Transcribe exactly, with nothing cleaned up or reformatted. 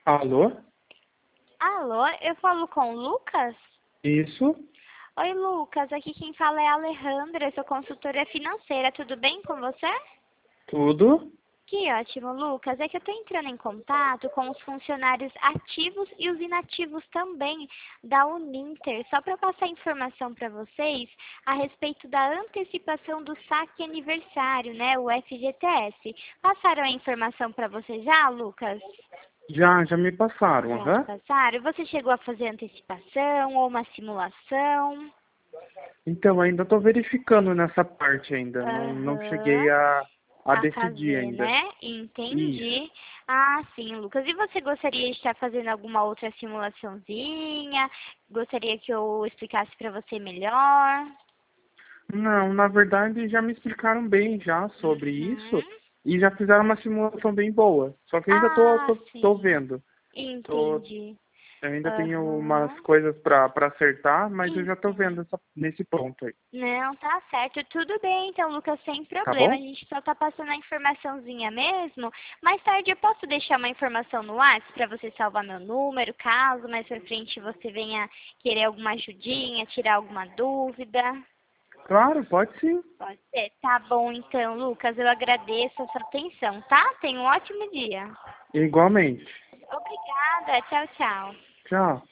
Alô? Alô, eu falo com o Lucas? Isso? Oi, Lucas, aqui quem fala é a Alejandra, eu sou consultora financeira, tudo bem com você? Tudo? Que ótimo, Lucas. É que eu estou entrando em contato com os funcionários ativos e os inativos também da Uninter, só para passar informação para vocês a respeito da antecipação do saque aniversário, né, o F G T S. Passaram a informação para você já, Lucas? Já, já me passaram, Já te aham. passaram? Você chegou a fazer antecipação ou uma simulação? Então, ainda estou verificando nessa parte ainda. Não, não cheguei Aham. a, a A decidir fazer, ainda. né? Isso. Entendi. Ah, sim, Lucas. E você gostaria de estar fazendo alguma outra simulaçãozinha? Gostaria que eu explicasse para você melhor? Não, na verdade já me explicaram bem já sobre isso Uhum. e já fizeram uma simulação bem boa. Só que ainda tô, Ah, tô, tô sim. vendo. Tô, Entendi. eu ainda tenho umas Aham. coisas para para acertar, mas eu já tô vendo Entendi. essa, nesse ponto aí. Não, tá certo. Tudo bem, então, Lucas, sem Tá problema. A bom? gente só tá passando a informaçãozinha mesmo. Mais tarde eu posso deixar uma informação no WhatsApp para você salvar meu número, caso mais pra frente você venha querer alguma ajudinha, tirar alguma dúvida. Claro, pode sim. Pode ser? Tá bom, então, Lucas. Eu agradeço a sua atenção, tá? Tenha um ótimo dia. Igualmente. Obrigada. Tchau, tchau. Tchau.